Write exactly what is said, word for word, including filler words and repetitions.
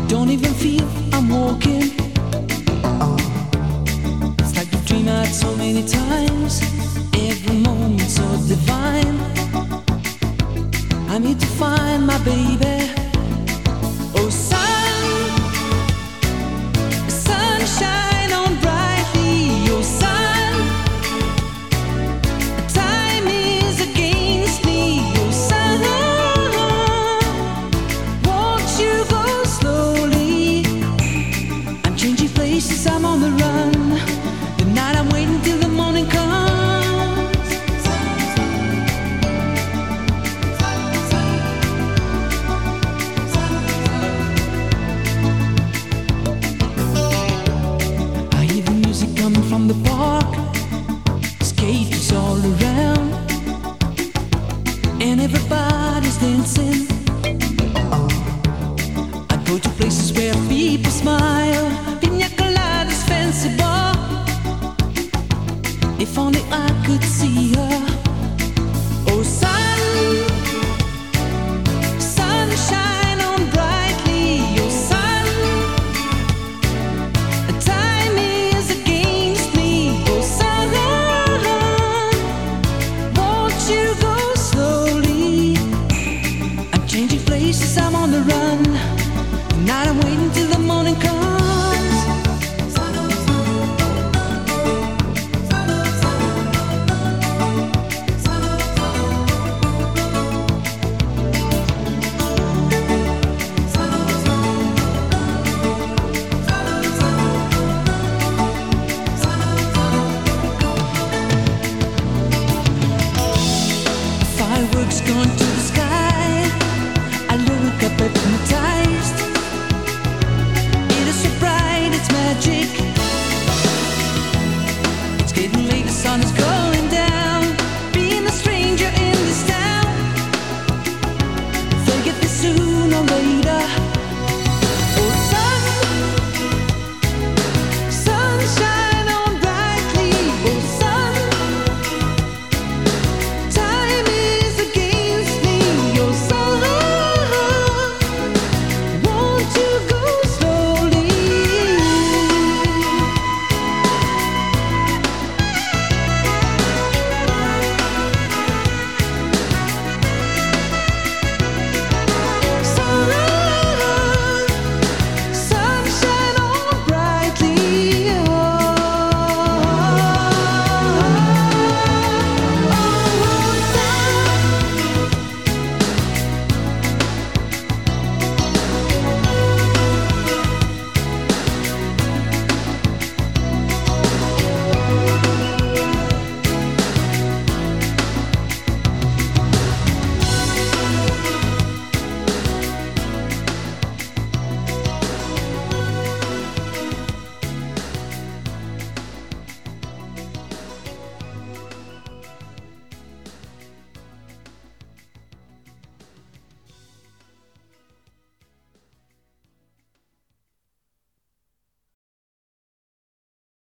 Don't even feel I'm walking. It's like a dream I'd so many times. Every moment so divine. I need to find my baby. Oh, sun, sunshine on brightly. Oh, sun, time is against me. Oh, sun, won't you go slowly? I'm changing places, I'm on the run. The night I'm waiting till the morning comes. Coming from the park, skaters all around, and everybody's dancing. I go to places where people smile, pina coladas, fancy bar. If only I could see her.